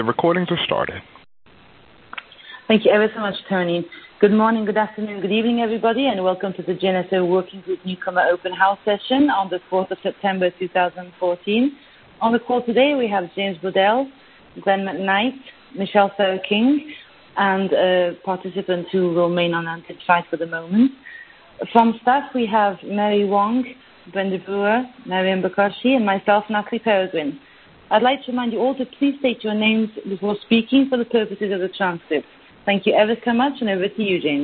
The recordings are started. Thank you ever so much, Tony. Good morning, good afternoon, good evening, everybody, and welcome to the GNSO Working Group Newcomer Open House session on the 4th of September 2014. On the call today, we have James Bodell, Glenn McKnight, Michelle Farrow-King, and participants who will remain unidentified for the moment. From staff, we have Mary Wong, Brenda Brewer, Mariam Bakashi, and myself, Natalie Peregrine. I'd like to remind you all to please state your names before speaking for the purposes of the transcript. Thank you ever so much, and over to you, James.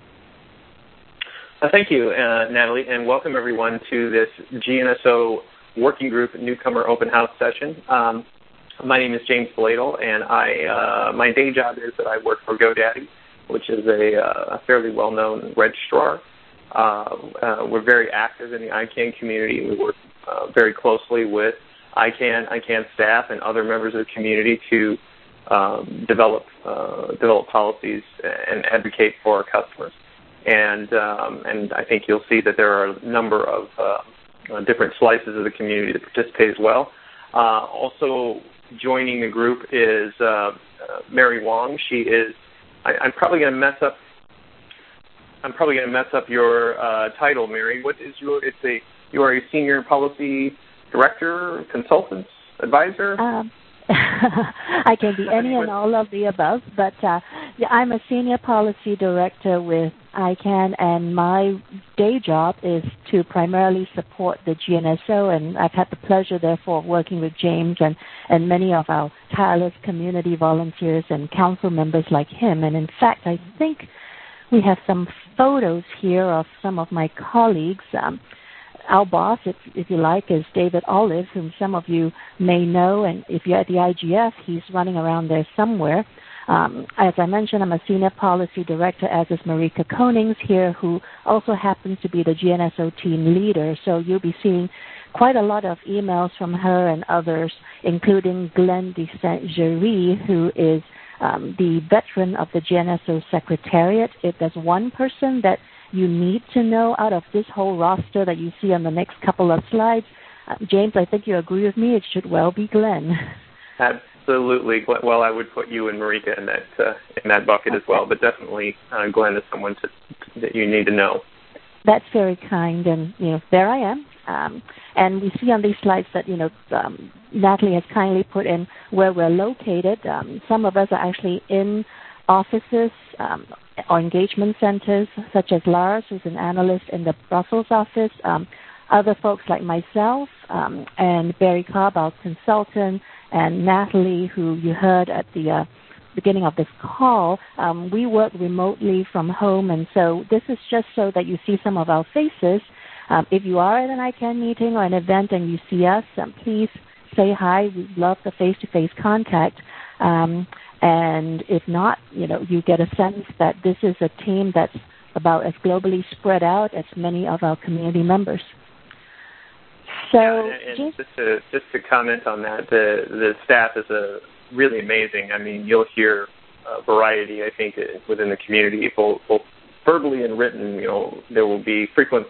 Thank you, Natalie, and welcome everyone to this GNSO Working Group Newcomer Open House session. My name is James Bladel, and my day job is that I work for GoDaddy, which is a fairly well-known registrar. We're very active in the ICANN community. We work very closely with ICANN staff and other members of the community to develop policies and advocate for our customers. And I think you'll see that there are a number of different slices of the community that participate as well. Also joining the group is Mary Wong. She is. I'm probably going to mess up your title, Mary. What is your? You are a senior policy director, consultant, advisor? I can be any and all of the above, but I'm a senior policy director with ICANN, and my day job is to primarily support the GNSO, and I've had the pleasure, therefore, of working with James and many of our tireless community volunteers and council members like him. And in fact, I think we have some photos here of some of my colleagues. Our boss, if you like, is David Olive, whom some of you may know, and if you're at the IGF, he's running around there somewhere. As I mentioned, I'm a senior policy director, as is Marika Konings here, who also happens to be the GNSO team leader. So you'll be seeing quite a lot of emails from her and others, including Glenn de Saint-Géry, who is the veteran of the GNSO Secretariat. If there's one person that you need to know out of this whole roster that you see on the next couple of slides, James, I think you agree with me, it should well be Glenn. Absolutely. Well, I would put you and Marika in that bucket as well, but definitely Glenn is someone that you need to know. That's very kind, and there I am. And we see on these slides that Natalie has kindly put in where we're located. Some of us are actually in offices or engagement centers, such as Lars, who's an analyst in the Brussels office. Other folks like myself and Barry Cobb, our consultant, and Natalie, who you heard at the beginning of this call, we work remotely from home, and so this is just so that you see some of our faces. If you are at an ICANN meeting or an event and you see us, please say hi. We love the face-to-face contact. And if not, you get a sense that this is a team that's about as globally spread out as many of our community members. So, and just to comment on that, the staff is really amazing. I mean, you'll hear a variety, I think, within the community, both verbally and written. There will be frequent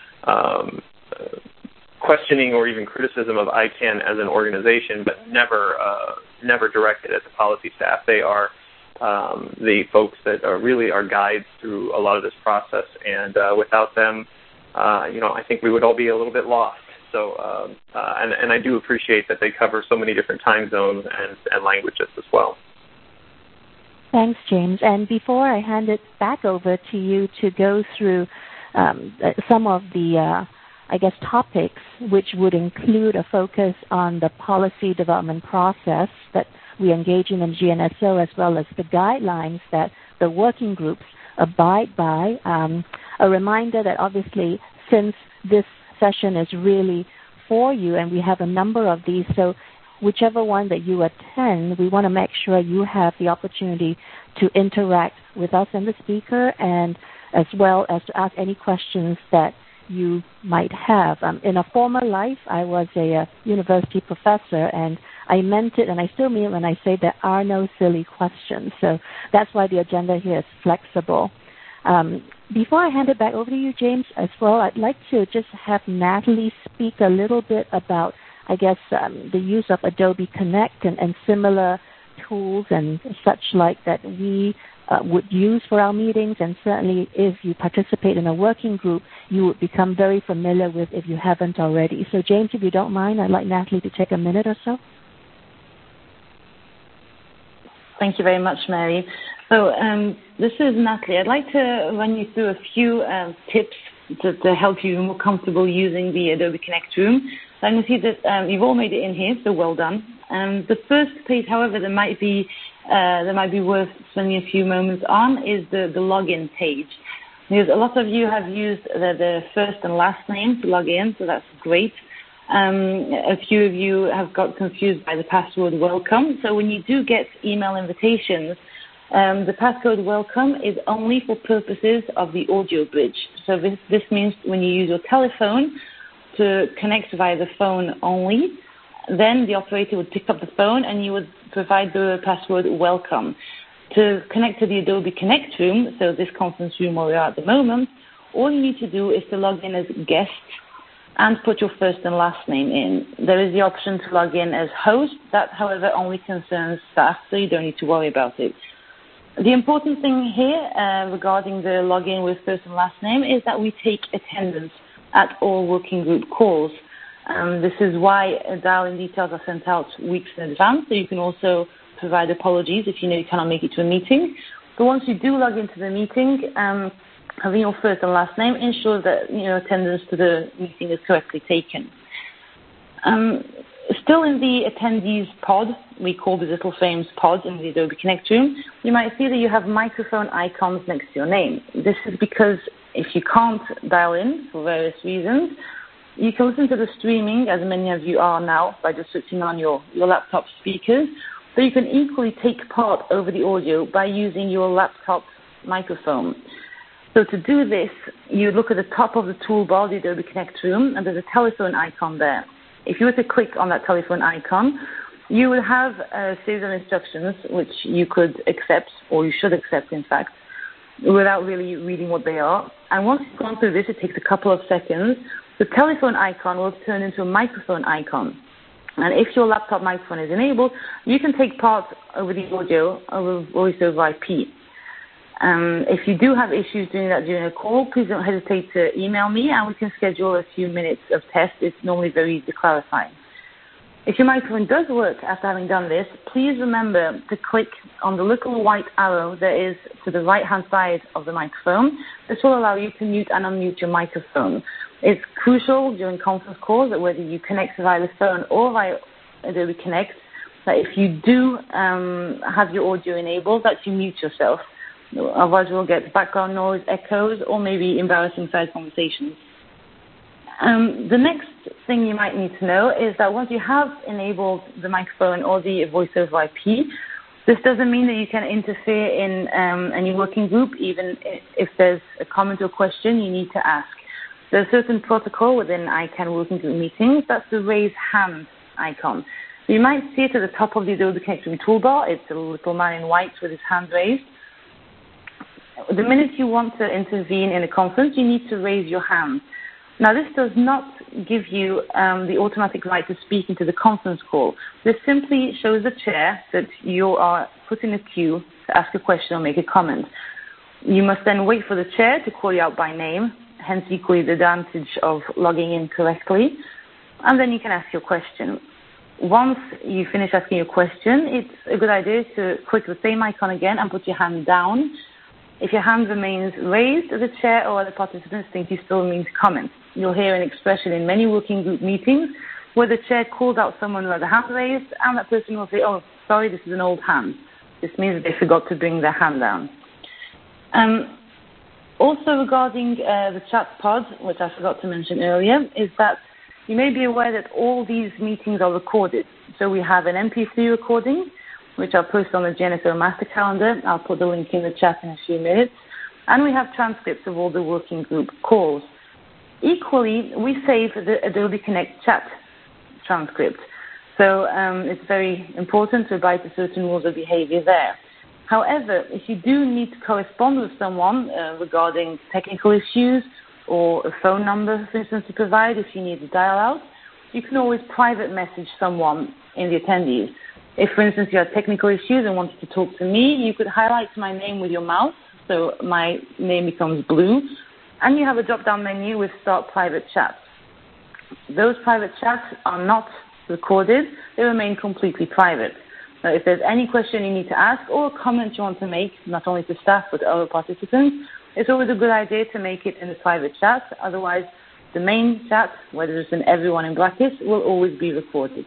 questioning or even criticism of ICANN as an organization, but never directed at the policy staff. They are the folks that are really our guides through a lot of this process, and without them, I think we would all be a little bit lost. So, and I do appreciate that they cover so many different time zones and languages as well. Thanks, James. And before I hand it back over to you to go through some of the topics, which would include a focus on the policy development process that we engage in GNSO, as well as the guidelines that the working groups abide by. A reminder that obviously, since this session is really for you, and we have a number of these, so whichever one that you attend, we want to make sure you have the opportunity to interact with us and the speaker, and as well as to ask any questions that you might have. In a former life, I was a university professor, and I meant it, and I still mean it when I say there are no silly questions. So that's why the agenda here is flexible. Before I hand it back over to you, James, as well, I'd like to just have Natalie speak a little bit about, the use of Adobe Connect and similar tools and such like that we would use for our meetings, and certainly if you participate in a working group, you would become very familiar with if you haven't already. So, James, if you don't mind, I'd like Natalie to take a minute or so. Thank you very much, Mary. So this is Natalie. I'd like to run you through a few tips to help you more comfortable using the Adobe Connect room. So I can see that you've all made it in here, so well done. The first page, however, that might be worth spending a few moments on is the login page. Because a lot of you have used the first and last name to log in, so that's great. A few of you have got confused by the password welcome. So when you do get email invitations, the passcode welcome is only for purposes of the audio bridge. So this means when you use your telephone to connect via the phone only, then the operator would pick up the phone and you would provide the password welcome. To connect to the Adobe Connect room, so this conference room where we are at the moment, all you need to do is to log in as guest and put your first and last name in. There is the option to log in as host. That, however, only concerns staff, so you don't need to worry about it. The important thing here regarding the login with first and last name is that we take attendance at all working group calls. This is why dial-in details are sent out weeks in advance, so you can also provide apologies if you know you cannot make it to a meeting. But once you do log into the meeting, having your first and last name ensures that attendance to the meeting is correctly taken. Still in the attendees pod, we call the Little Frames pod in the Adobe Connect room, you might see that you have microphone icons next to your name. This is because if you can't dial in for various reasons, you can listen to the streaming, as many of you are now, by just switching on your laptop speakers. So you can equally take part over the audio by using your laptop microphone. So to do this, you look at the top of the toolbar, the Adobe Connect room, and there's a telephone icon there. If you were to click on that telephone icon, you will have a series of instructions which you could accept, or you should accept, in fact, without really reading what they are. And once you've gone through this, it takes a couple of seconds. The telephone icon will turn into a microphone icon. And if your laptop microphone is enabled, you can take part over the audio over voice over IP. If you do have issues doing that during a call, please don't hesitate to email me and we can schedule a few minutes of test. It's normally very easy to clarify. If your microphone does work after having done this, please remember to click on the little white arrow that is to the right-hand side of the microphone. This will allow you to mute and unmute your microphone. It's crucial during conference calls that whether you connect via the phone or via Adobe Connect, that if you do have your audio enabled, that you mute yourself. Otherwise, we'll get background noise, echoes, or maybe embarrassing side conversations. The next thing you might need to know is that once you have enabled the microphone or the voice over IP, this doesn't mean that you can interfere in any working group, even if there's a comment or question you need to ask. There's a certain protocol within ICANN working group meetings. That's the raise hand icon. So you might see it at the top of the Adobe Connect room toolbar. It's a little man in white with his hand raised. The minute you want to intervene in a conference, you need to raise your hand. Now, this does not give you the automatic right to speak into the conference call. This simply shows the chair that you are put in a queue to ask a question or make a comment. You must then wait for the chair to call you out by name, hence equally the advantage of logging in correctly, and then you can ask your question. Once you finish asking your question, it's a good idea to click the same icon again and put your hand down. If your hand remains raised, the chair or other participants think you still mean to comment. You'll hear an expression in many working group meetings where the chair calls out someone who has a hand raised, and that person will say, "Oh, sorry, this is an old hand." This means that they forgot to bring their hand down. Also regarding the chat pod, which I forgot to mention earlier, is that you may be aware that all these meetings are recorded. So we have an MP3 recording, which I'll post on the GNSO Master Calendar. I'll put the link in the chat in a few minutes. And we have transcripts of all the working group calls. Equally, we save the Adobe Connect chat transcript. So it's very important to abide to certain rules of behavior there. However, if you do need to correspond with someone regarding technical issues or a phone number, for instance, to provide if you need to dial out, you can always private message someone in the attendees. If, for instance, you had technical issues and wanted to talk to me, you could highlight my name with your mouse, so my name becomes blue, and you have a drop-down menu with Start Private Chat. Those private chats are not recorded. They remain completely private. Now, if there's any question you need to ask or a comment you want to make, not only to staff but to other participants, it's always a good idea to make it in the private chat. Otherwise, the main chat, whether it's in everyone in brackets, will always be recorded.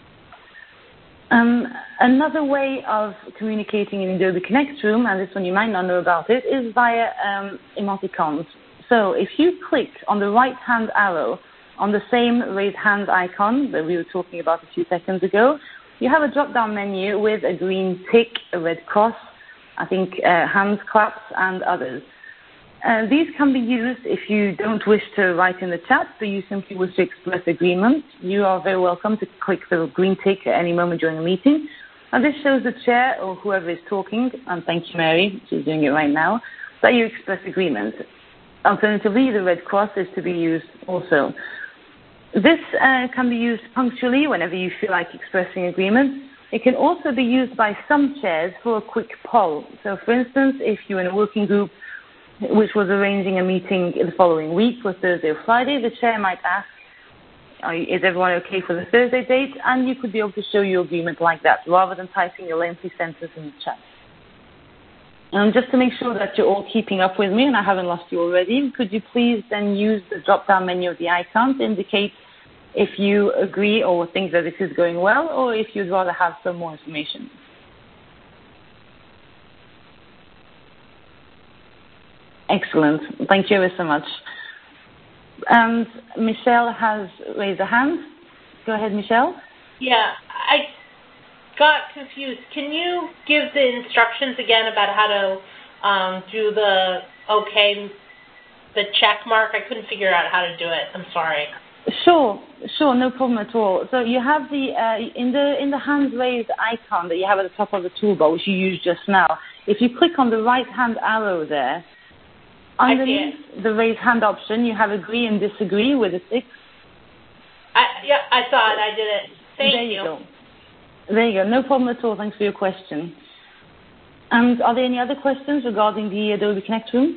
Another way of communicating in Adobe Connect Room, and this one you might not know about it, is via emoticons. So if you click on the right-hand arrow on the same raised hand icon that we were talking about a few seconds ago, you have a drop-down menu with a green tick, a red cross, I think hands claps, and others. These can be used if you don't wish to write in the chat, but you simply wish to express agreement. You are very welcome to click the green tick at any moment during the meeting. And this shows the chair or whoever is talking, and thank you, Mary, she's doing it right now, that you express agreement. Alternatively, the red cross is to be used also. This can be used punctually whenever you feel like expressing agreement. It can also be used by some chairs for a quick poll. So, for instance, if you're in a working group which was arranging a meeting the following week for Thursday or Friday, the chair might ask, is everyone okay for the Thursday date? And you could be able to show your agreement like that, rather than typing a lengthy sentence in the chat. Just to make sure that you're all keeping up with me and I haven't lost you already, could you please then use the drop-down menu of the icon to indicate if you agree or think that this is going well, or if you'd rather have some more information? Excellent. Thank you so much. And Michelle has raised a hand. Go ahead, Michelle. Yeah, I got confused. Can you give the instructions again about how to do the check mark? I couldn't figure out how to do it. I'm sorry. Sure, no problem at all. So you have the in the hand raised icon that you have at the top of the toolbar, which you used just now. If you click on the right hand arrow there, underneath the raise hand option, you have agree and disagree with a tick. I saw it. I did it. Thank you. There you go. No problem at all. Thanks for your question. And are there any other questions regarding the Adobe Connect Room?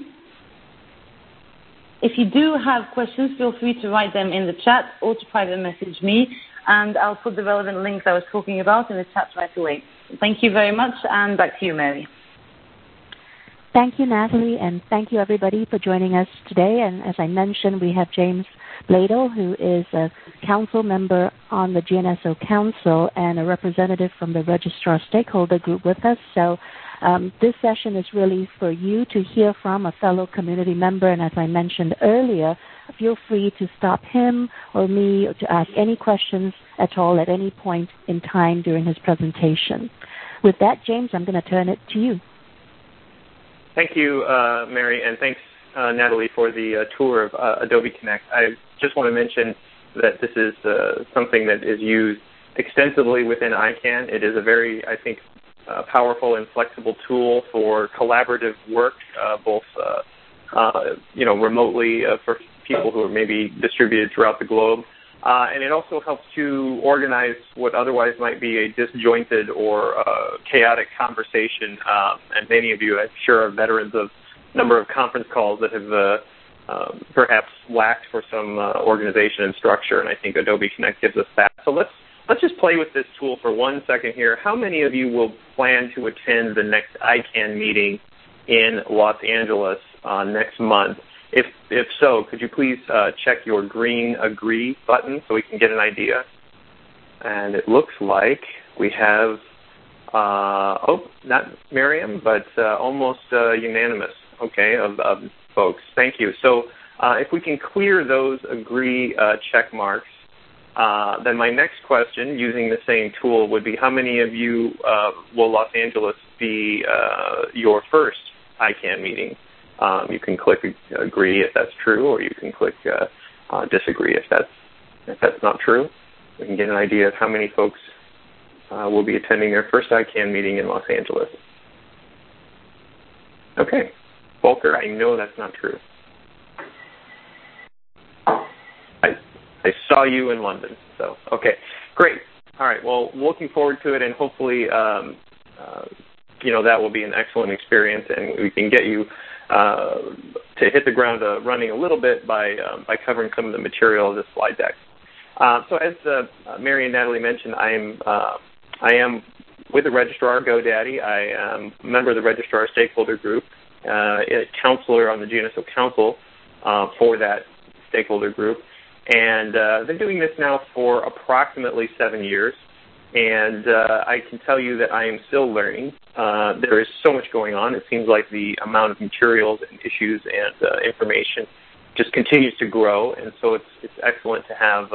If you do have questions, feel free to write them in the chat or to private message me, and I'll put the relevant links I was talking about in the chat right away. Thank you very much, and back to you, Mary. Thank you, Natalie, and thank you, everybody, for joining us today. And as I mentioned, we have James Bladel, who is a council member on the GNSO Council and a representative from the Registrar Stakeholder Group with us. So this session is really for you to hear from a fellow community member, and as I mentioned earlier, feel free to stop him or me to ask any questions at all at any point in time during his presentation. With that, James, I'm going to turn it to you. Thank you, Mary, and thanks, Natalie, for the tour of Adobe Connect. I just want to mention that this is something that is used extensively within ICANN. It is a very, I think, powerful and flexible tool for collaborative work, both remotely for people who are maybe distributed throughout the globe. And it also helps to organize what otherwise might be a disjointed or chaotic conversation. And many of you, I'm sure, are veterans of a number of conference calls that have perhaps lacked for some organization and structure. And I think Adobe Connect gives us that. So let's just play with this tool for 1 second here. How many of you will plan to attend the next ICANN meeting in Los Angeles next month? If so, could you please check your green agree button so we can get an idea? And it looks like we have, not Miriam, but almost unanimous, okay, of folks. Thank you. So if we can clear those agree check marks, then my next question, using the same tool, would be how many of you will Los Angeles be your first ICANN meeting? You can click agree if that's true, or you can click disagree if that's not true. We can get an idea of how many folks will be attending their first ICANN meeting in Los Angeles. Okay. Volker, I know that's not true. I saw you in London, so okay, great. All right. Well, looking forward to it, and hopefully, that will be an excellent experience, and we can get you to hit the ground running a little bit by covering some of the material of this slide deck. So as Mary and Natalie mentioned, I am with the registrar, GoDaddy. I am a member of the registrar stakeholder group, a counselor on the GNSO Council for that stakeholder group. And I've been doing this now for approximately 7 years. And I can tell you that I am still learning. There is so much going on. It seems like the amount of materials and issues and information just continues to grow. And so it's excellent to have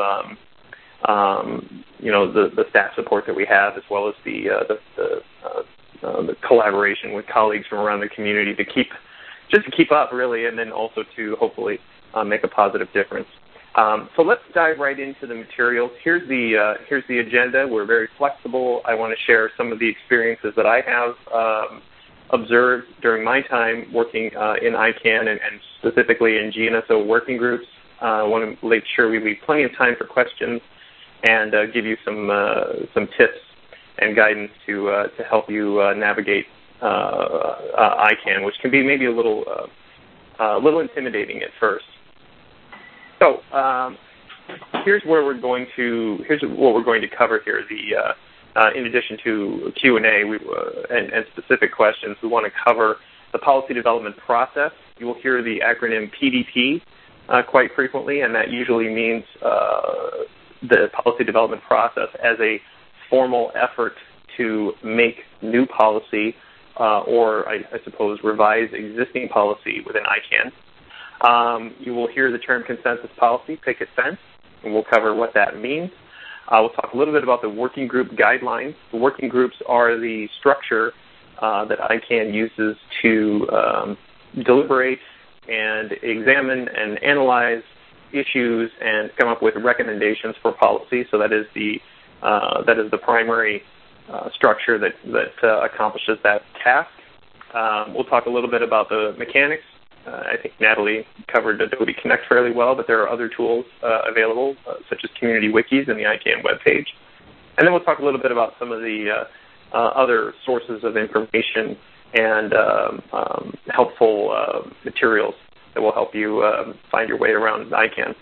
the staff support that we have, as well as the collaboration with colleagues from around the community to keep up, really, and then also to hopefully make a positive difference. So let's dive right into the materials. Here's the agenda. We're very flexible. I want to share some of the experiences that I have observed during my time working in ICANN and specifically in GNSO working groups. I want to make sure we leave plenty of time for questions and give you some tips and guidance to help you navigate ICANN, which can be maybe a little intimidating at first. So here's what we're going to cover here. In addition to Q&A and specific questions, we want to cover the policy development process. You will hear the acronym PDP quite frequently, and that usually means the policy development process as a formal effort to make new policy or, I suppose, revise existing policy within ICANN. You will hear the term consensus policy, picket fence, and we'll cover what that means. We'll talk a little bit about the working group guidelines. The working groups are the structure that ICANN uses to deliberate and examine and analyze issues and come up with recommendations for policy. So that is the primary structure that accomplishes that task. We'll talk a little bit about the mechanics. I think Natalie covered Adobe Connect fairly well, but there are other tools available, such as community wikis and the ICANN webpage. And then we'll talk a little bit about some of the other sources of information and helpful materials that will help you find your way around ICANN.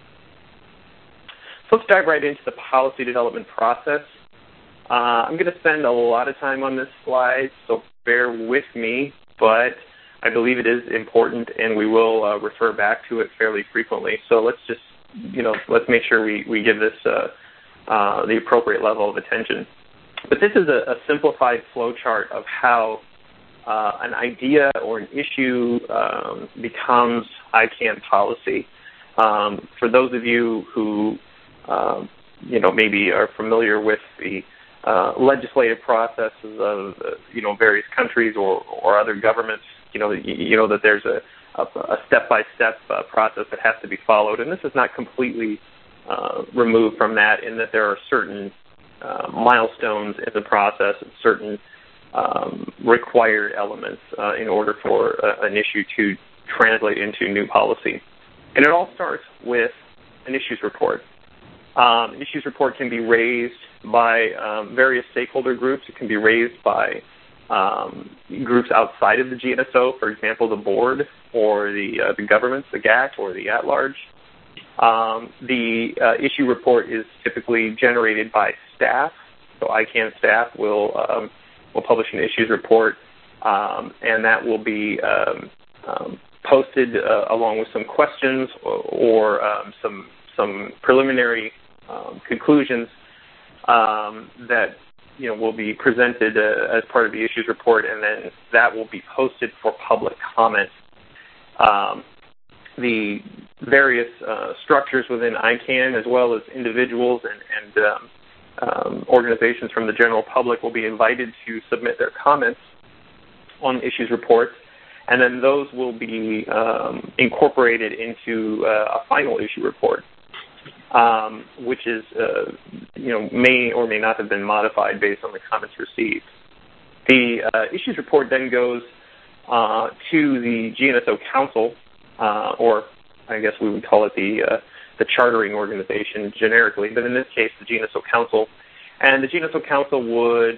So let's dive right into the policy development process. I'm going to spend a lot of time on this slide, so bear with me, but I believe it is important, and we will refer back to it fairly frequently. So let's just, let's make sure we give this the appropriate level of attention. But this is a simplified flowchart of how an idea or an issue becomes ICANN policy. For those of you who, maybe are familiar with the legislative processes of, various countries or other governments, you know that there's a step-by-step process that has to be followed, and this is not completely removed from that, in that there are certain milestones in the process and certain required elements in order for an issue to translate into new policy. And it all starts with an issues report. An issues report can be raised by various stakeholder groups. It can be raised by groups outside of the GNSO, for example, the board or the governments, the GAC or the at-large. The issue report is typically generated by staff. So ICANN staff will publish an issues report, and that will be posted along with some questions or some preliminary conclusions that will be presented as part of the issues report, and then that will be posted for public comment. The various structures within ICANN, as well as individuals and organizations from the general public, will be invited to submit their comments on issues reports, and then those will be incorporated into a final issue report, which is, may or may not have been modified based on the comments received. The issues report then goes to the GNSO Council, or I guess we would call it the chartering organization generically, but in this case, the GNSO Council, And the GNSO Council would,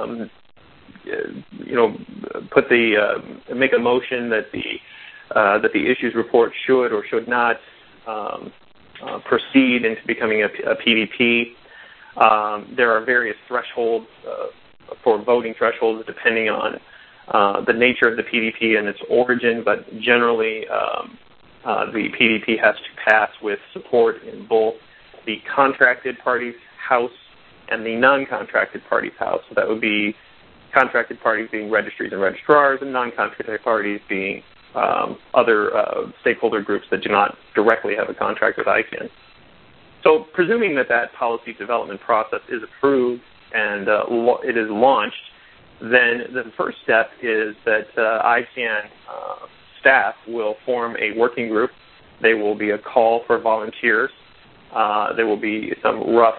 make a motion that the issues report should or should not proceed into becoming a PDP. There are various thresholds for voting thresholds depending on the nature of the PDP and its origin, but generally the PDP has to pass with support in both the contracted parties' house and the non-contracted parties' house. So that would be contracted parties being registries and registrars, and non-contracted parties being other stakeholder groups that do not directly have a contract with ICANN. So presuming that policy development process is approved and it is launched, then the first step is that ICANN staff will form a working group. There will be a call for volunteers. There will be some rough,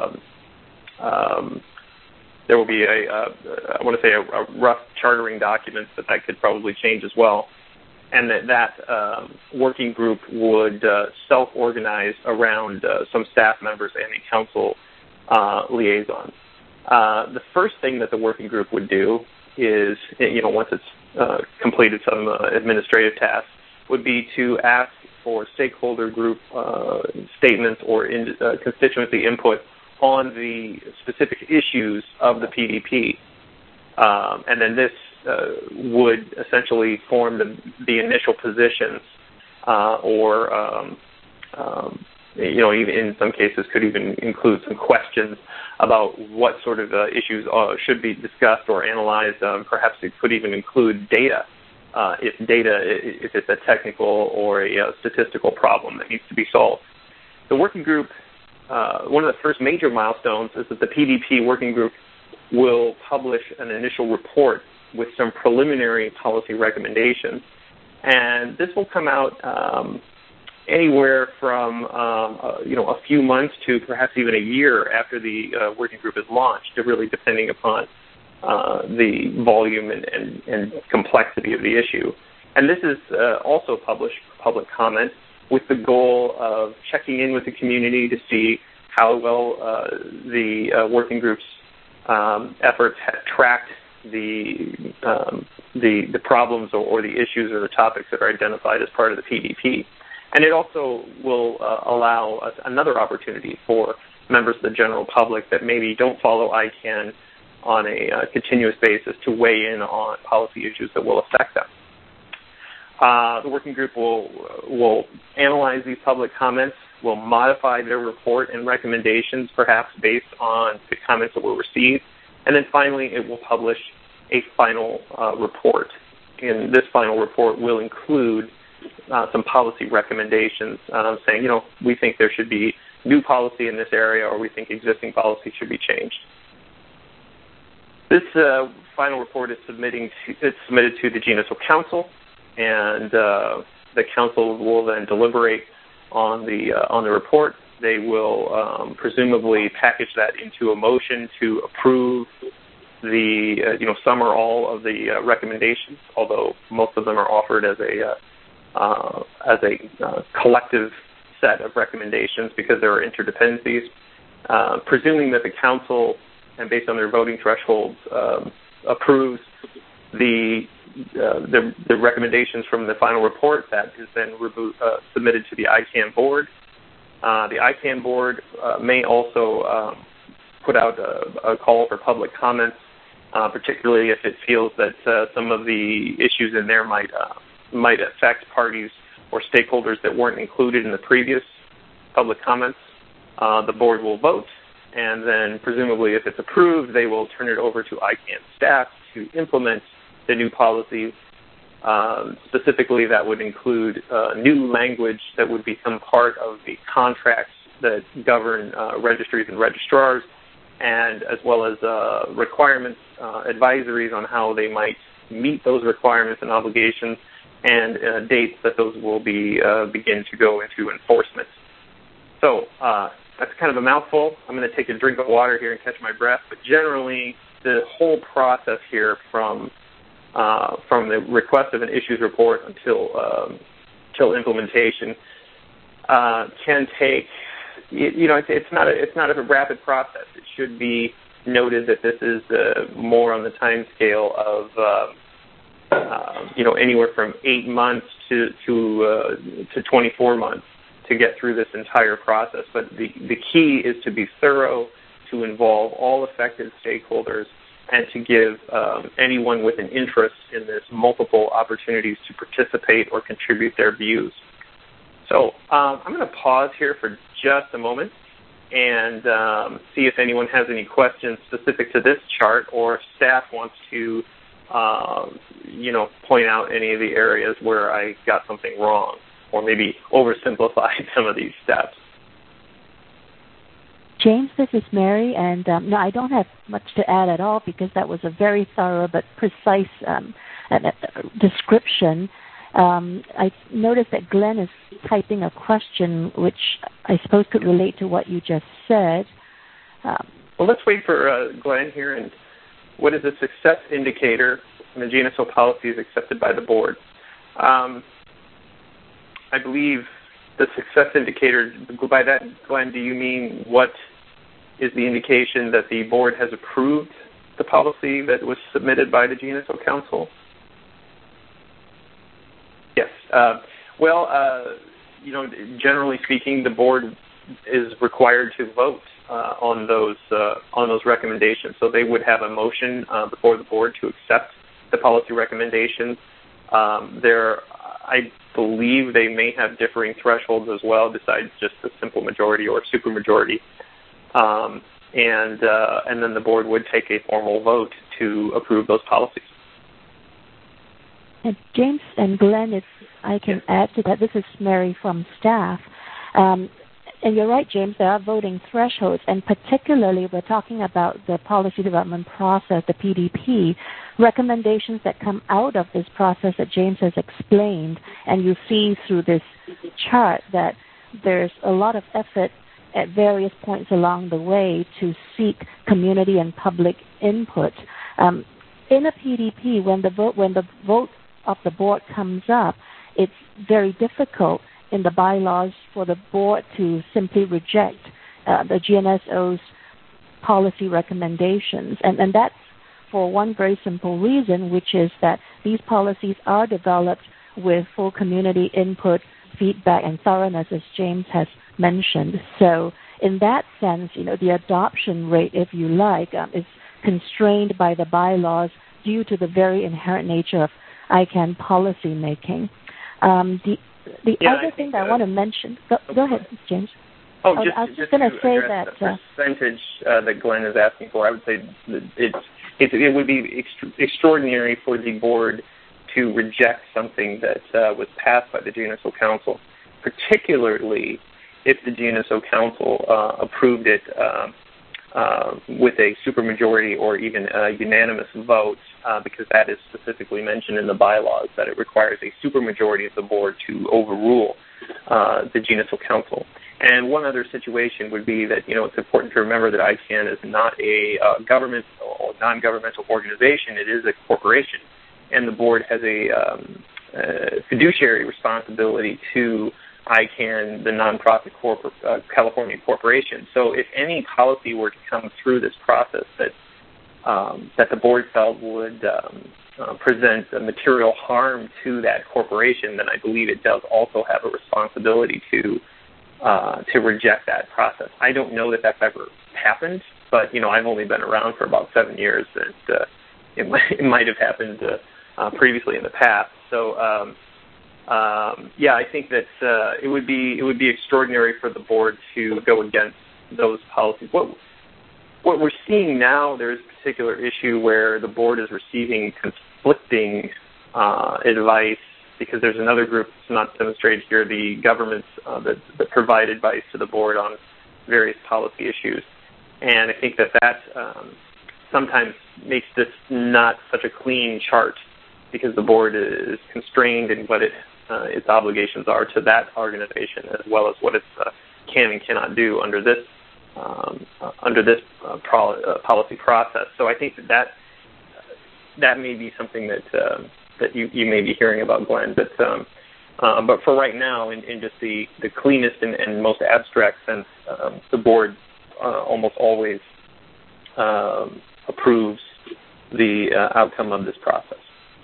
there will be a rough chartering document that could probably change as well. And that working group would self-organize around some staff members and a council liaison. The first thing that the working group would do is, once it's completed some administrative tasks, would be to ask for stakeholder group statements or constituency input on the specific issues of the PDP. And then this would essentially form the initial positions even in some cases could even include some questions about what sort of issues should be discussed or analyzed. Perhaps it could even include data, if it's a technical or a statistical problem that needs to be solved. The working group, one of the first major milestones is that the PDP working group will publish an initial report with some preliminary policy recommendations. And this will come out anywhere from a few months to perhaps even a year after the working group is launched, really depending upon the volume and complexity of the issue. And this is also published for public comment with the goal of checking in with the community to see how well the working group's efforts have tracked the problems or the issues or the topics that are identified as part of the PDP. And it also will allow us another opportunity for members of the general public that maybe don't follow ICANN on a continuous basis to weigh in on policy issues that will affect them. The working group will analyze these public comments, will modify their report and recommendations, perhaps based on the comments that were received, and then finally it will publish a final report. And this final report will include some policy recommendations saying, we think there should be new policy in this area, or we think existing policy should be changed. This final report is submitted to the GNSO Council, and the Council will then deliberate on the report. They will presumably package that into a motion to approve some or all of the recommendations, although most of them are offered as a collective set of recommendations because there are interdependencies. Presuming that the Council, and based on their voting thresholds, approves the recommendations from the final report, that is then submitted to the ICANN board. The ICANN board may also put out a call for public comments, particularly if it feels that some of the issues in there might affect parties or stakeholders that weren't included in the previous public comments. The board will vote, and then presumably if it's approved, they will turn it over to ICANN staff to implement the new policies. Specifically, that would include new language that would become part of the contracts that govern registries and registrars, and as well as requirements, advisories on how they might meet those requirements and obligations, and dates that those will begin to go into enforcement. So that's kind of a mouthful. I'm going to take a drink of water here and catch my breath. But generally, the whole process here from the request of an issues report until implementation can take it's not a rapid process. It should be noted that this is more on the time scale of anywhere from 8 months to 24 months to get through this entire process. But the key is to be thorough, to involve all affected stakeholders, and to give anyone with an interest in this multiple opportunities to participate or contribute their views. So I'm going to pause here for just a moment and see if anyone has any questions specific to this chart, or if staff wants to, point out any of the areas where I got something wrong, or maybe oversimplified some of these steps. James, this is Mary, and no, I don't have much to add at all because that was a very thorough but precise description. I noticed that Glenn is typing a question which I suppose could relate to what you just said. Well, let's wait for Glenn here. And what is a success indicator when the GNSO policy is accepted by the board? I believe the success indicator, by that, Glenn, do you mean what is the indication that the board has approved the policy that was submitted by the GNSO Council? Yes. Generally speaking, the board is required to vote on those recommendations. So they would have a motion before the board to accept the policy recommendations. I believe they may have differing thresholds as well, besides just the simple majority or supermajority. And then the board would take a formal vote to approve those policies. And James and Glenn, if I can add to that, this is Mary from staff. And you're right, James, there are voting thresholds, and particularly we're talking about the policy development process, the PDP, recommendations that come out of this process that James has explained, and you see through this chart that there's a lot of effort at various points along the way to seek community and public input. In a PDP, when the vote of the board comes up, it's very difficult in the bylaws for the board to simply reject the GNSO's policy recommendations. And that's for one very simple reason, which is that these policies are developed with full community input, feedback, and thoroughness, as James has mentioned. So in that sense, the adoption rate, if you like, is constrained by the bylaws due to the very inherent nature of ICANN policy making. The other thing that I want to mention, go ahead, James. I was just going to say that the percentage that Glenn is asking for, I would say it would be extraordinary for the board to reject something that was passed by the GNSO Council, particularly if the GNSO Council approved it with a supermajority or even a unanimous vote, because that is specifically mentioned in the bylaws that it requires a supermajority of the board to overrule the GNSO Council. And one other situation would be that, it's important to remember that ICANN is not a government or non-governmental organization. It is a corporation, and the board has a fiduciary responsibility to ICANN, the nonprofit California corporation. So if any policy were to come through this process that the board felt would present a material harm to that corporation, then I believe it does also have a responsibility to reject that process. I don't know that that's ever happened, but I've only been around for about 7 years, and it might have happened previously in the past. So I think that it would be extraordinary for the board to go against those policies. What we're seeing now, there's a particular issue where the board is receiving conflicting advice, because there's another group that's not demonstrated here, the governments that provide advice to the board on various policy issues. And I think that sometimes makes this not such a clean chart, because the board is constrained in what its obligations are to that organization, as well as what it can and cannot do under this policy process. So I think that may be something that you may be hearing about, Glenn. But But for right now, in just the cleanest and most abstract sense, the board almost always approves the outcome of this process.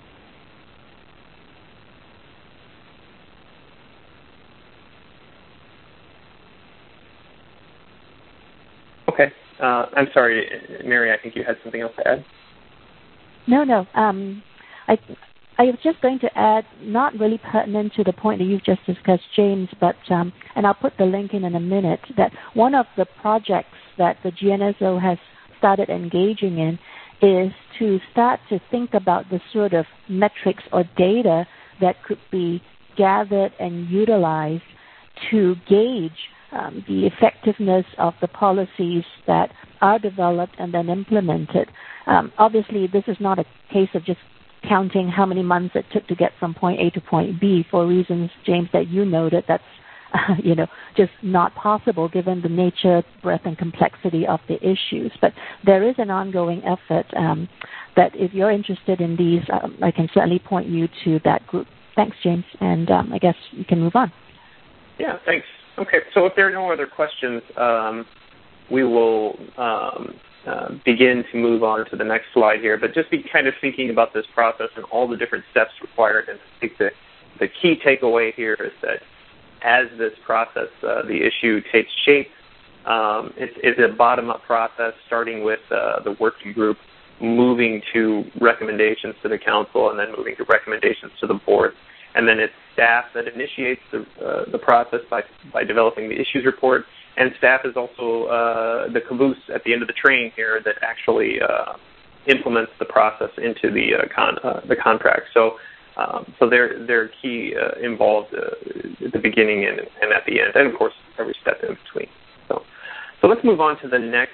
Okay. I'm sorry, Mary, I think you had something else to add? No. I was just going to add, not really pertinent to the point that you've just discussed, James, but, and I'll put the link in a minute, that one of the projects that the GNSO has started engaging in is to start to think about the sort of metrics or data that could be gathered and utilized to gauge the effectiveness of the policies that are developed and then implemented. Obviously, this is not a case of just counting how many months it took to get from point A to point B for reasons, James, that you noted. That's, just not possible given the nature, breadth, and complexity of the issues. But there is an ongoing effort that if you're interested in these, I can certainly point you to that group. Thanks, James, and I guess you can move on. Yeah, thanks. Okay, so if there are no other questions, we will begin to move on to the next slide here. But just be kind of thinking about this process and all the different steps required. And I think the key takeaway here is that as this process, the issue takes shape, it's a bottom-up process, starting with the working group, moving to recommendations to the council, and then moving to recommendations to the board. And then it's staff that initiates the process by developing the issues report. And staff is also the caboose at the end of the train here that actually implements the process into the contract. So they're key involved at the beginning and at the end, and of course every step in between. So let's move on to the next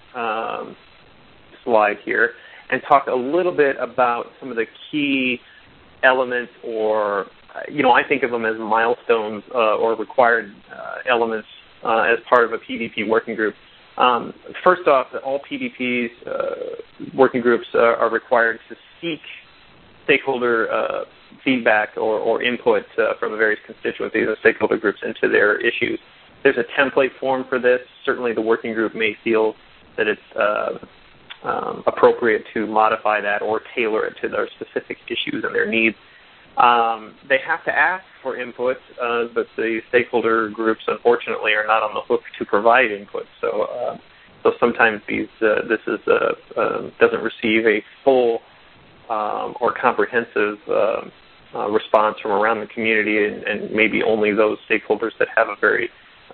slide here and talk a little bit about some of the key elements, or I think of them as milestones or required elements as part of a PDP working group. First off, all PDPs working groups are required to seek stakeholder feedback or input from the various constituencies and stakeholder groups into their issues. There's a template form for this. Certainly the working group may feel that it's appropriate to modify that or tailor it to their specific issues and their needs. They have to ask for input, but the stakeholder groups, unfortunately, are not on the hook to provide input. So sometimes this doesn't receive a full or comprehensive response from around the community, and maybe only those stakeholders that have a very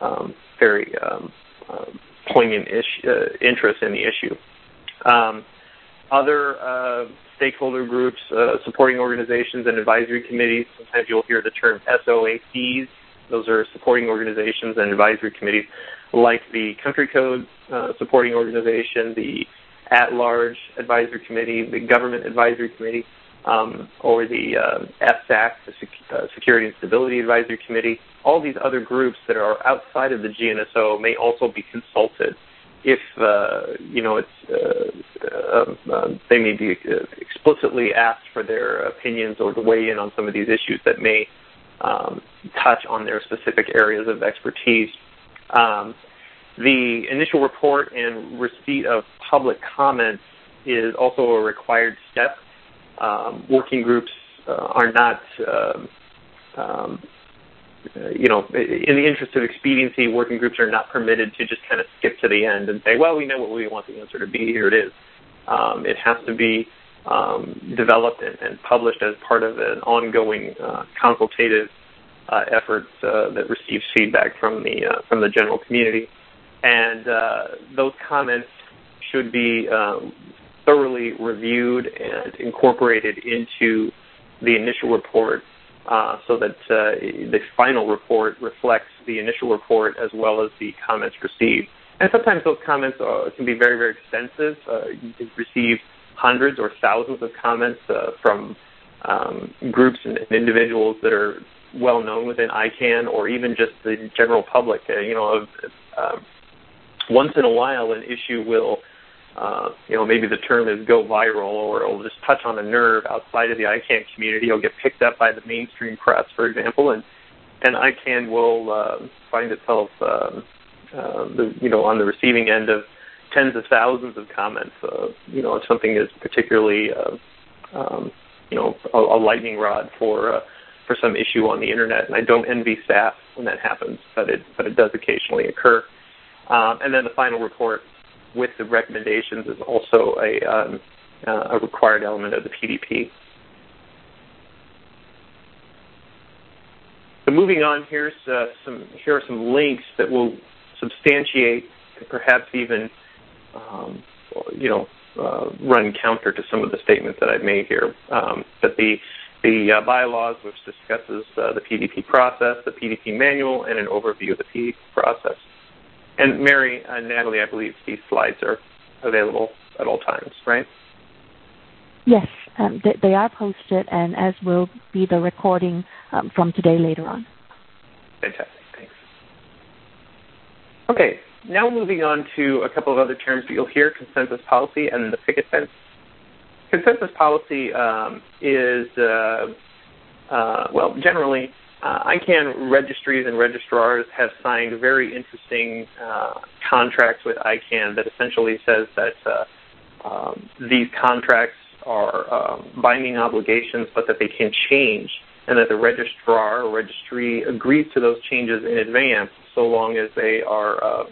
poignant interest in the issue. Other stakeholder groups, supporting organizations and advisory committees. Sometimes you'll hear the term SOACs. Those are supporting organizations and advisory committees, like the Country Code supporting organization, the At-Large Advisory Committee, the Government Advisory Committee, or the FSAC, the Security and Stability Advisory Committee. All these other groups that are outside of the GNSO may also be consulted if they may be explicitly asked for their opinions or to weigh in on some of these issues that may touch on their specific areas of expertise. The initial report and receipt of public comments is also a required step. Working groups are not, in the interest of expediency, working groups are not permitted to just kind of skip to the end and say, well, we know what we want the answer to be, here it is. It has to be developed and published as part of an ongoing consultative effort that receives feedback from the general community. And those comments should be thoroughly reviewed and incorporated into the initial report so that the final report reflects the initial report as well as the comments received. And sometimes those comments can be very, very extensive. You can receive hundreds or thousands of comments from groups and individuals that are well known within ICANN, or even just the general public. Once in a while, an issue will maybe the term is go viral, or it'll just touch on a nerve outside of the ICANN community. It'll get picked up by the mainstream press, for example, and ICANN will find itself, on the receiving end of tens of thousands of comments. If something is particularly, a lightning rod for some issue on the internet, and I don't envy staff when that happens, but it does occasionally occur. And then the final report with the recommendations is also a required element of the PDP. So moving on, here are some links that will substantiate and perhaps even run counter to some of the statements that I've made here. But the bylaws, which discusses the PDP process, the PDP manual, and an overview of the PDP process. And Mary and Natalie, I believe these slides are available at all times, right? Yes, they are posted, and as will be the recording from today later on. Fantastic, thanks. Okay, now moving on to a couple of other terms that you'll hear: consensus policy and the picket fence. Consensus policy is, generally, ICANN registries and registrars have signed very interesting contracts with ICANN that essentially says that these contracts are binding obligations, but that they can change, and that the registrar or registry agrees to those changes in advance, so long as they are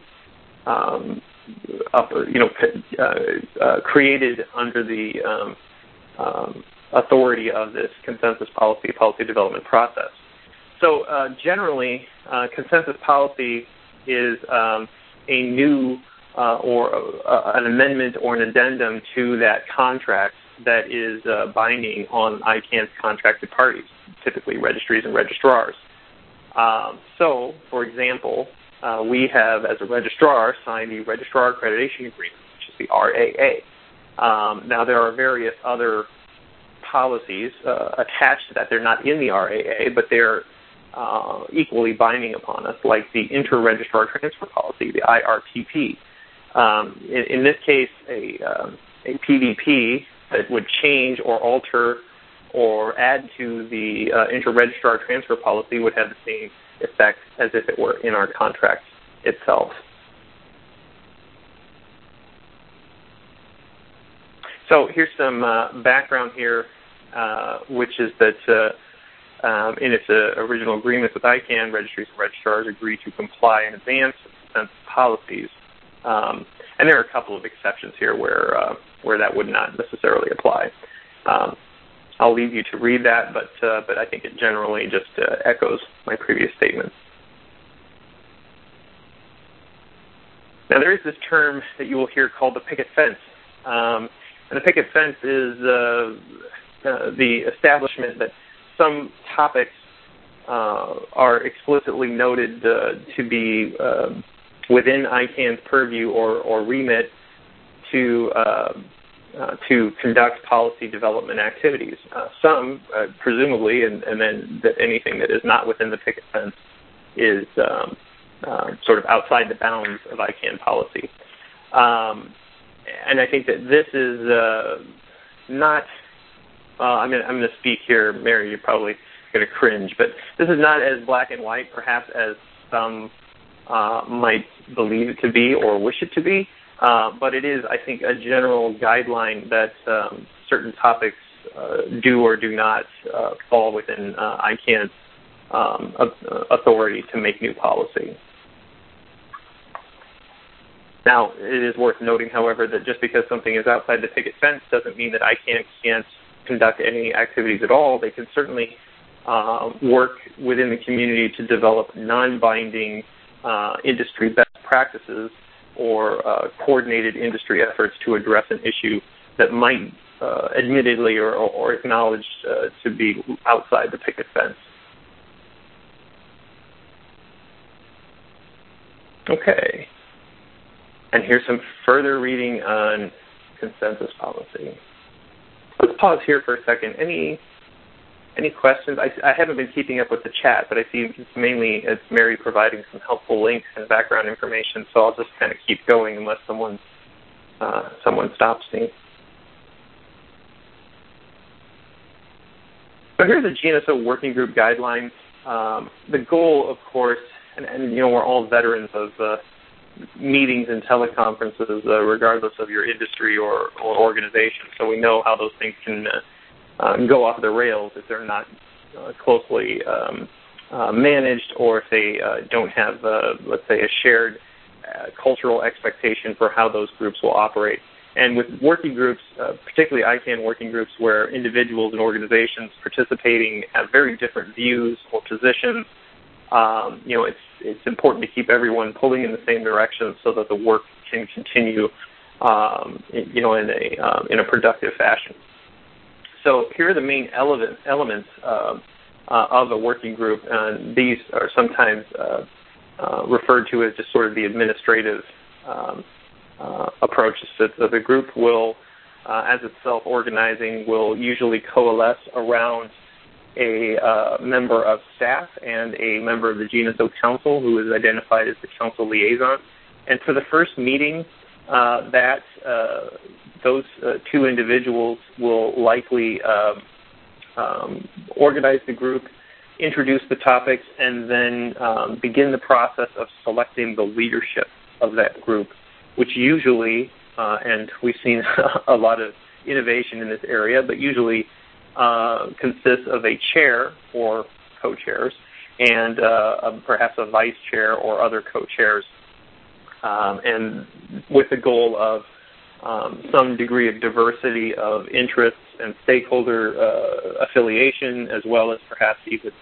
created under the authority of this consensus policy development process. So generally, consensus policy is a new or an amendment or an addendum to that contract that is binding on ICANN's contracted parties, typically registries and registrars. So, for example, we have, as a registrar, signed the Registrar Accreditation Agreement, which is the RAA. Now, there are various other policies attached to that. They're not in the RAA, but they're equally binding upon us, like the Inter-Registrar Transfer Policy, the IRTP. In this case, a PDP that would change or alter or add to the Inter-Registrar Transfer Policy would have the same effect as if it were in our contract itself. So here's some background here, which is that in its original agreements with ICANN, registries and registrars agree to comply in advance with consensus policies. And there are a couple of exceptions here where that would not necessarily apply. I'll leave you to read that, but I think it generally just echoes my previous statement. Now, there is this term that you will hear called the picket fence. And the picket fence is the establishment that some topics are explicitly noted to be within ICANN's purview or remit to conduct policy development activities. Some, presumably, and then that anything that is not within the picket fence is sort of outside the bounds of ICANN policy. And I think that this is not, I'm going to speak here, Mary, you're probably going to cringe, but this is not as black and white, perhaps, as some might believe it to be or wish it to be. But it is, I think, a general guideline that certain topics do or do not fall within ICANN's authority to make new policy. Now, it is worth noting, however, that just because something is outside the picket fence doesn't mean that ICANN can't conduct any activities at all. They can certainly work within the community to develop non-binding industry best practices or coordinated industry efforts to address an issue that might admittedly or acknowledged to be outside the picket fence. Okay. And here's some further reading on consensus policy. Let's pause here for a second. Any questions? I haven't been keeping up with the chat, but I see it's Mary providing some helpful links and background information, so I'll just kind of keep going unless someone someone stops me. So here are the GNSO working group guidelines. The goal, of course, and we're all veterans of meetings and teleconferences, regardless of your industry or organization. So we know how those things can go off the rails if they're not closely managed, or if they don't have, let's say, a shared cultural expectation for how those groups will operate. And with working groups, particularly ICANN working groups, where individuals and organizations participating have very different views or positions, it's important to keep everyone pulling in the same direction so that the work can continue, in a productive fashion. So here are the main elements of a working group, and these are sometimes referred to as just sort of the administrative approaches. So the group will, as it's self-organizing, will usually coalesce around a member of staff and a member of the GNSO Council, who is identified as the Council liaison. And for the first meeting, those two individuals will likely organize the group, introduce the topics, and then begin the process of selecting the leadership of that group, which usually, and we've seen a lot of innovation in this area, but usually consists of a chair or co-chairs and perhaps a vice chair or other co-chairs, and with the goal of some degree of diversity of interests and stakeholder affiliation, as well as perhaps even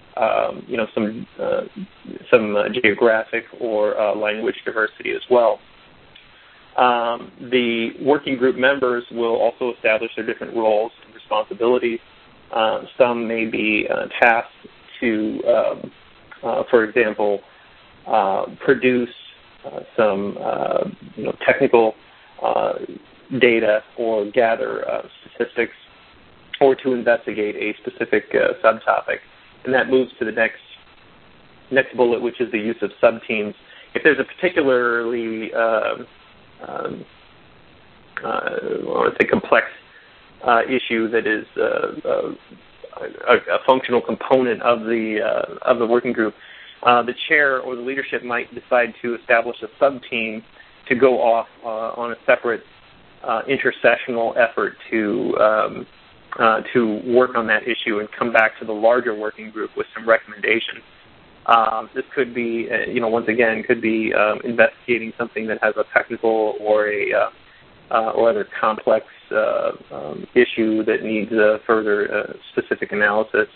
some geographic or language diversity as well. The working group members will also establish their different roles and responsibilities. Some may be tasked to, for example, produce some technical data or gather statistics, or to investigate a specific subtopic. And that moves to the next bullet, which is the use of subteams. If there's a particularly complex issue that is a functional component of the working group, the chair or the leadership might decide to establish a sub-team to go off on a separate intersessional effort to work on that issue and come back to the larger working group with some recommendations. This could be, once again, could be investigating something that has a technical or other complex issue that needs further specific analysis.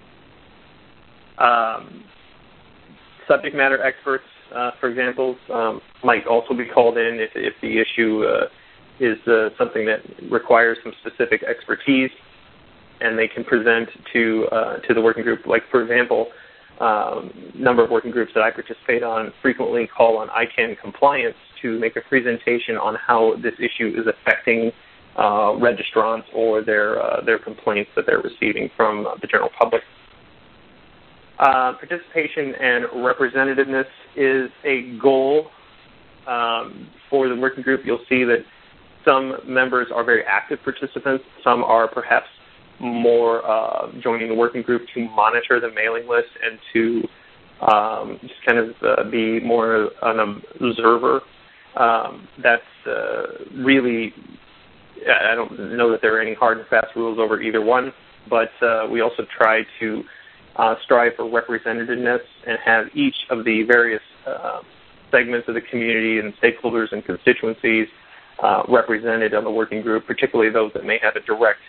Subject matter experts, for example, might also be called in if the issue is something that requires some specific expertise, and they can present to the working group. Like, for example, number of working groups that I participate on frequently call on ICANN compliance to make a presentation on how this issue is affecting registrants or their complaints that they're receiving from the general public. Participation and representativeness is a goal for the working group. You'll see that some members are very active participants. Some are perhaps more joining the working group to monitor the mailing list and to just kind of be more an observer. That's really, I don't know that there are any hard and fast rules over either one, but we also try to strive for representativeness and have each of the various segments of the community and stakeholders and constituencies represented on the working group, particularly those that may have a direct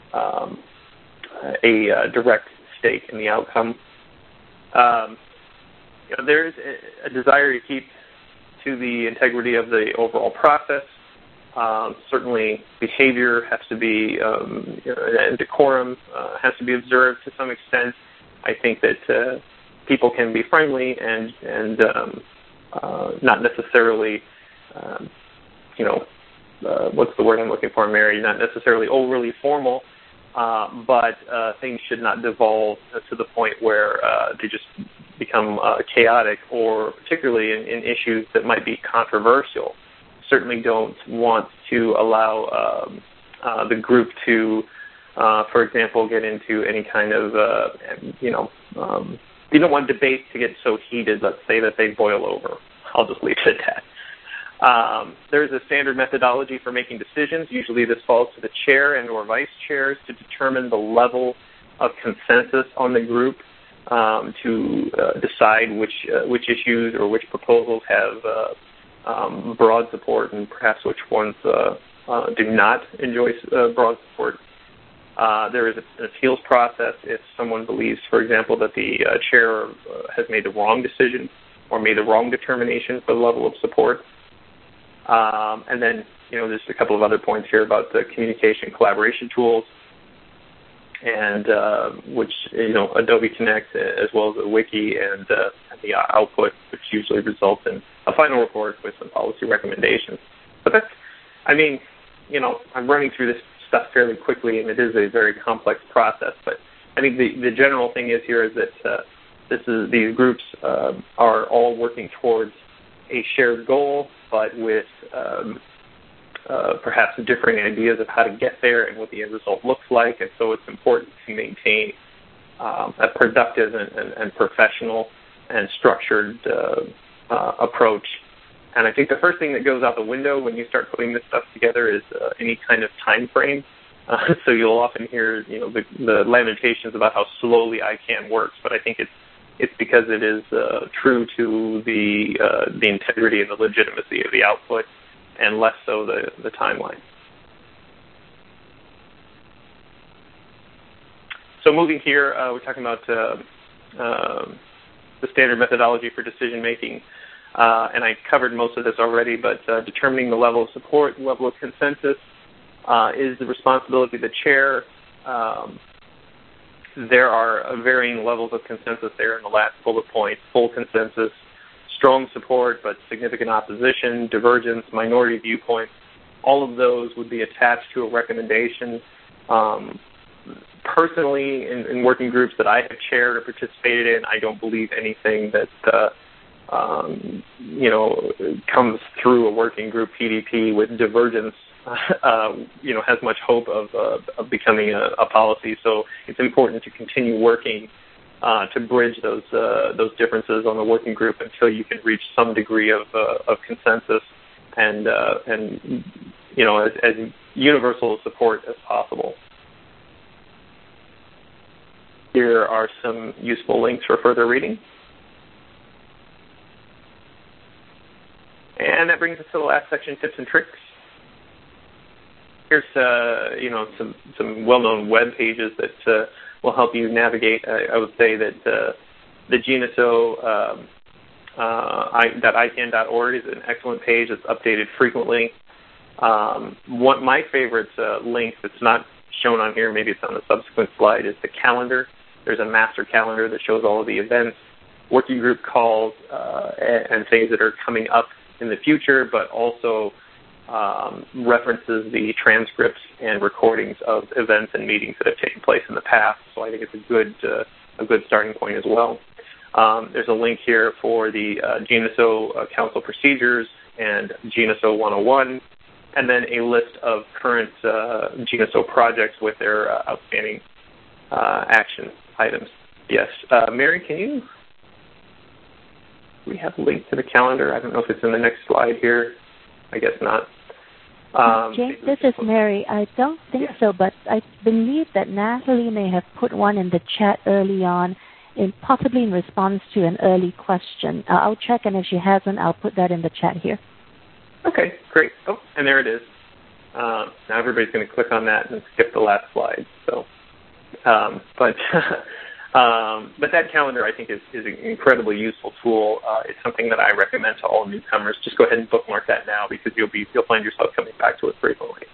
stake in the outcome. There's a desire to keep to the integrity of the overall process. Certainly, behavior has to be, and decorum has to be observed to some extent. I think that people can be friendly and not necessarily, what's the word I'm looking for, Mary? Not necessarily overly formal, but things should not devolve to the point where they just become chaotic, or particularly in issues that might be controversial. certainly don't want to allow the group to, for example, get into any kind of, you don't want debates to get so heated, let's say, that they boil over. I'll just leave it at that. There's a standard methodology for making decisions. Usually this falls to the chair and or vice chairs to determine the level of consensus on the group to decide which issues or which proposals have broad support and perhaps which ones do not enjoy broad support. There is an appeals process if someone believes, for example, that the chair has made the wrong decision or made the wrong determination for the level of support. And then, there's a couple of other points here about the communication collaboration tools, and which, Adobe Connect, as well as the wiki and the output, which usually results in a final report with some policy recommendations. But that's, I'm running through this stuff fairly quickly, and it is a very complex process. But I think the general thing is here is that these groups are all working towards a shared goal, but with perhaps differing ideas of how to get there and what the end result looks like. And so it's important to maintain a productive and professional and structured approach. And I think the first thing that goes out the window when you start putting this stuff together is any kind of time frame. So you'll often hear, the lamentations about how slowly ICANN works, but I think it's because it is true to the integrity and the legitimacy of the output, and less so the timeline. So moving here, we're talking about the standard methodology for decision making. And I covered most of this already, but determining the level of support, level of consensus is the responsibility of the chair. There are varying levels of consensus there in the last bullet point: full consensus, strong support but significant opposition, divergence, minority viewpoints. All of those would be attached to a recommendation. Personally, in working groups that I have chaired or participated in, I don't believe anything that comes through a working group PDP with divergence, has much hope of becoming a policy. So it's important to continue working to bridge those differences on the working group until you can reach some degree of consensus and as universal support as possible. Here are some useful links for further reading. And that brings us to the last section, tips and tricks. Here's some well-known web pages that will help you navigate. I would say that the GNSO .icann.org is an excellent page. It's updated frequently. My favorite link that's not shown on here, maybe it's on a subsequent slide, is the calendar. There's a master calendar that shows all of the events, working group calls, and things that are coming up in the future, but also references the transcripts and recordings of events and meetings that have taken place in the past. So I think it's a good starting point as well. There's a link here for the GNSO Council procedures and GNSO 101, and then a list of current GNSO projects with their outstanding action items. Yes, Mary, we have a link to the calendar? I don't know if it's in the next slide here. I guess not. James, this is Mary. I don't think so, but I believe that Natalie may have put one in the chat early on, possibly in response to an early question. I'll check, and if she hasn't, I'll put that in the chat here. Okay, great. Oh, and there it is. Now everybody's going to click on that and skip the last slide. So, but that calendar, I think, is an incredibly useful tool. It's something that I recommend to all newcomers. Just go ahead and bookmark that now, because you'll find yourself coming back to it frequently.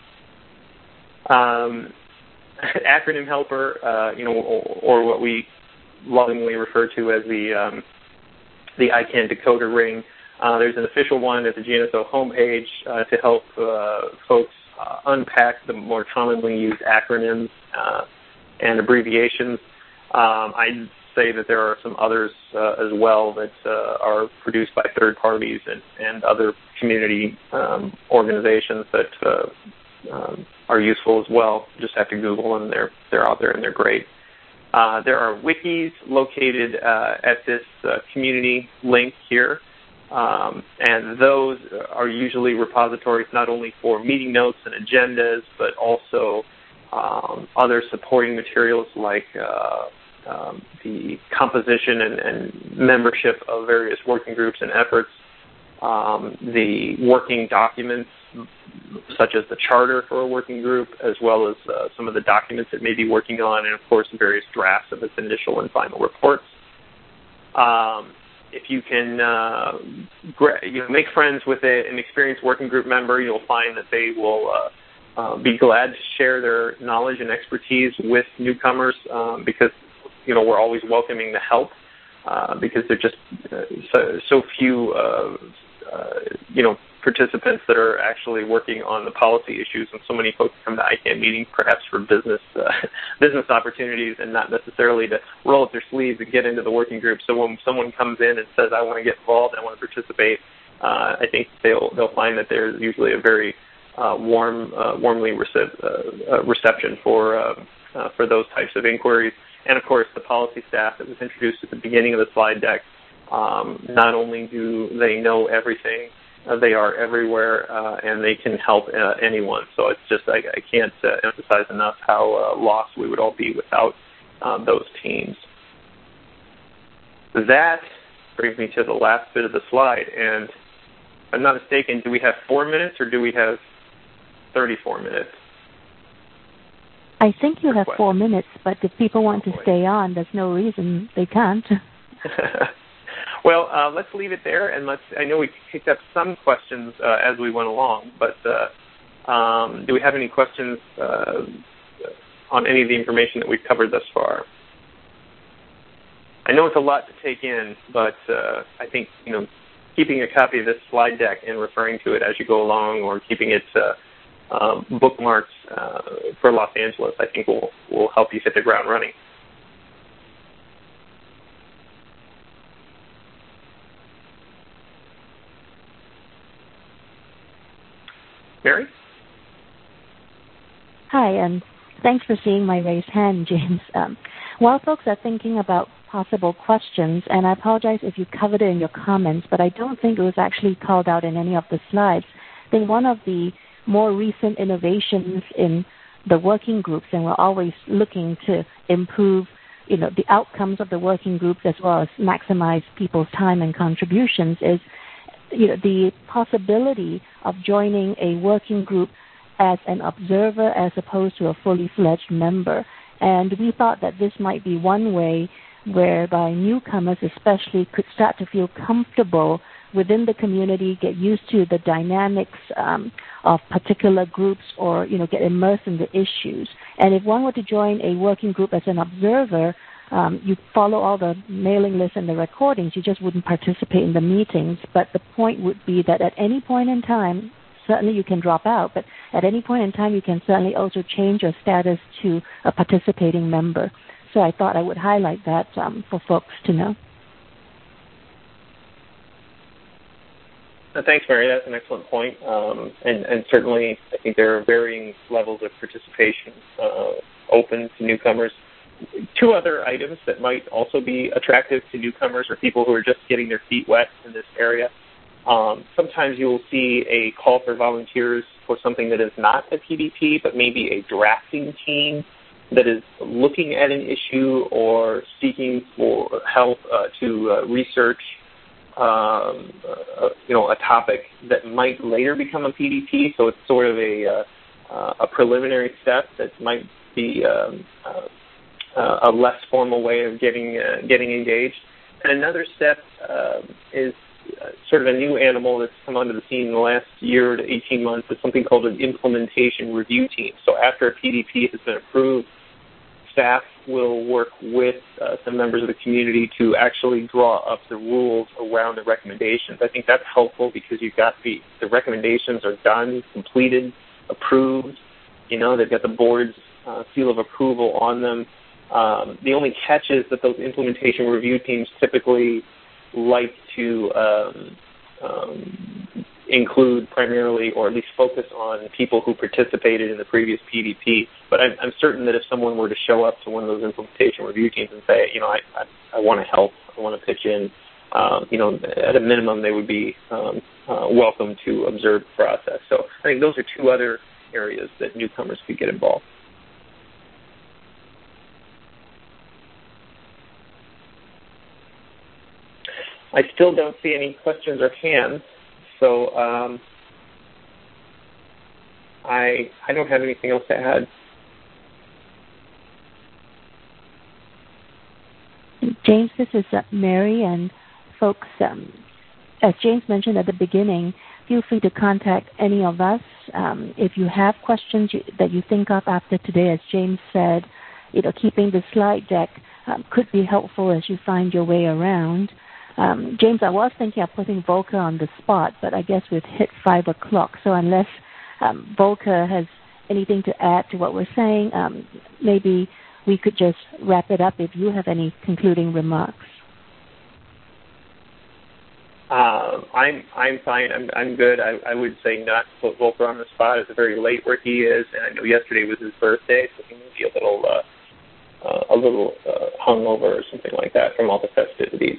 Acronym helper, or what we lovingly refer to as the ICANN decoder ring. There's an official one at the GNSO homepage to help folks unpack the more commonly used acronyms and abbreviations. I'd say that there are some others as well that are produced by third parties and other community organizations that are useful as well. Just have to Google them. They're out there and they're great. There are wikis located at this community link here, and those are usually repositories not only for meeting notes and agendas, but also other supporting materials like the composition and membership of various working groups and efforts, the working documents such as the charter for a working group, as well as some of the documents it may be working on, and of course various drafts of its initial and final reports. If you can make friends with an experienced working group member, you'll find that they will be glad to share their knowledge and expertise with newcomers because we're always welcoming the help because there are just so few participants that are actually working on the policy issues, and so many folks come to ICANN meetings perhaps for business opportunities and not necessarily to roll up their sleeves and get into the working group. So when someone comes in and says, I want to get involved, I want to participate, I think they'll find that there's usually a very warmly reception for those types of inquiries. And of course, the policy staff that was introduced at the beginning of the slide deck, not only do they know everything, they are everywhere, and they can help anyone. So it's just, I can't emphasize enough how lost we would all be without those teams. That brings me to the last bit of the slide. And if I'm not mistaken, do we have 4 minutes or do we have 34 minutes? I think you have 4 minutes, but if people want to stay on, there's no reason they can't. Well, let's leave it there, and I know we picked up some questions as we went along, but do we have any questions on any of the information that we've covered thus far? I know it's a lot to take in, but I think, keeping a copy of this slide deck and referring to it as you go along, or keeping it bookmarked for Los Angeles, I think will help you hit the ground running. Mary? Hi, and thanks for seeing my raised hand, James. While folks are thinking about possible questions, and I apologize if you covered it in your comments, but I don't think it was actually called out in any of the slides. I think one of the more recent innovations in the working groups, and we're always looking to improve the outcomes of the working groups as well as maximize people's time and contributions, is the possibility of joining a working group as an observer as opposed to a fully fledged member. And we thought that this might be one way whereby newcomers especially could start to feel comfortable within the community, get used to the dynamics of particular groups, or get immersed in the issues. And if one were to join a working group as an observer, you follow all the mailing lists and the recordings. You just wouldn't participate in the meetings. But the point would be that at any point in time, certainly you can drop out, but at any point in time you can certainly also change your status to a participating member. So I thought I would highlight that for folks to know. Thanks, Mary. That's an excellent point. And certainly I think there are varying levels of participation open to newcomers. Two other items that might also be attractive to newcomers or people who are just getting their feet wet in this area. Sometimes you will see a call for volunteers for something that is not a PDP, but maybe a drafting team that is looking at an issue or seeking for help to research a topic that might later become a PDP. So it's sort of a preliminary step that might be a less formal way of getting engaged. And another step is sort of a new animal that's come onto the scene in the last year to 18 months. It's something called an implementation review team. So after a PDP has been approved, staff will work with some members of the community to actually draw up the rules around the recommendations. I think that's helpful because you've got the recommendations are done, completed, approved. They've got the board's seal of approval on them. The only catch is that those implementation review teams typically like to include primarily, or at least focus on, people who participated in the previous PDP. But I'm certain that if someone were to show up to one of those implementation review teams and say, I want to help, I want to pitch in, at a minimum they would be welcome to observe the process. So I think those are two other areas that newcomers could get involved. I still don't see any questions or hands, so I don't have anything else to add. James, this is Mary, and folks, as James mentioned at the beginning, feel free to contact any of us. If you have questions that you think of after today, as James said, keeping the slide deck could be helpful as you find your way around. James, I was thinking of putting Volker on the spot, but I guess we've hit 5 o'clock. So unless Volker has anything to add to what we're saying, maybe we could just wrap it up if you have any concluding remarks. I'm fine. I'm good. I would say not to put Volker on the spot. It's very late where he is, and I know yesterday was his birthday, so he may be a little hungover or something like that from all the festivities.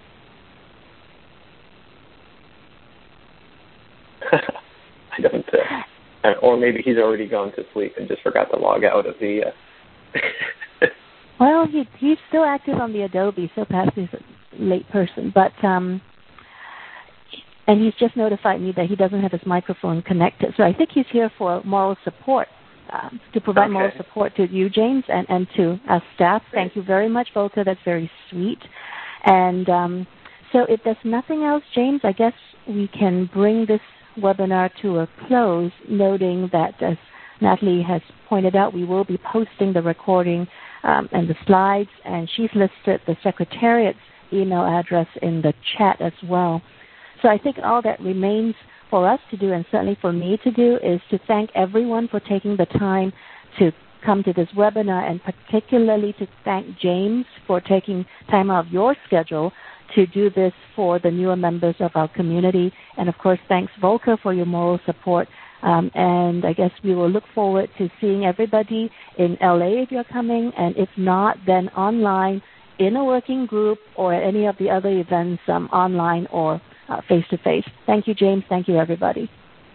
I don't, or maybe he's already gone to sleep and just forgot to log out of the. Well, he's still active on the Adobe, so perhaps he's a late person. But and he's just notified me that he doesn't have his microphone connected. So I think he's here for moral support, to provide moral support to you, James, and to our staff. Great. Thank you very much, Volker. That's very sweet. And so if there's nothing else, James, I guess we can bring this webinar to a close, noting that, as Natalie has pointed out, we will be posting the recording and the slides, and she's listed the Secretariat's email address in the chat as well. So I think all that remains for us to do, and certainly for me to do, is to thank everyone for taking the time to come to this webinar, and particularly to thank James for taking time out of your schedule to do this for the newer members of our community. And, of course, thanks, Volker, for your moral support. And I guess we will look forward to seeing everybody in LA if you're coming, and if not, then online in a working group or at any of the other events online or face-to-face. Thank you, James. Thank you, everybody.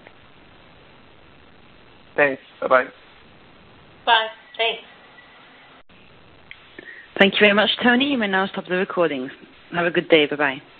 Thanks. Bye-bye. Bye. Thanks. Thank you very much, Tony. You may now stop the recordings. Have a good day. Bye-bye.